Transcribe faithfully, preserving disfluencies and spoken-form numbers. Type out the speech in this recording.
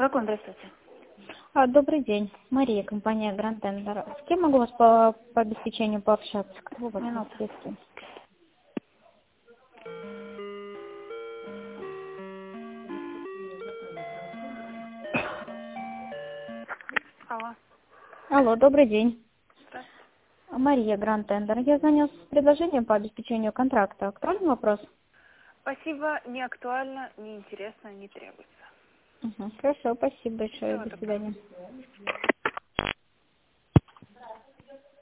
Дракон, здравствуйте. А, добрый день. Мария, компания Grand Tender. С кем могу вас по, по обеспечению пообщаться? Кого вас Минуту. интересует? Алло. Алло, добрый день. Здравствуйте. Мария, Grand Tender. Я звоню с предложением по обеспечению контракта. Актуальный вопрос? Спасибо, не актуально, не интересно, не требуется. Угу. Хорошо, спасибо большое. Всего До доброго. свидания.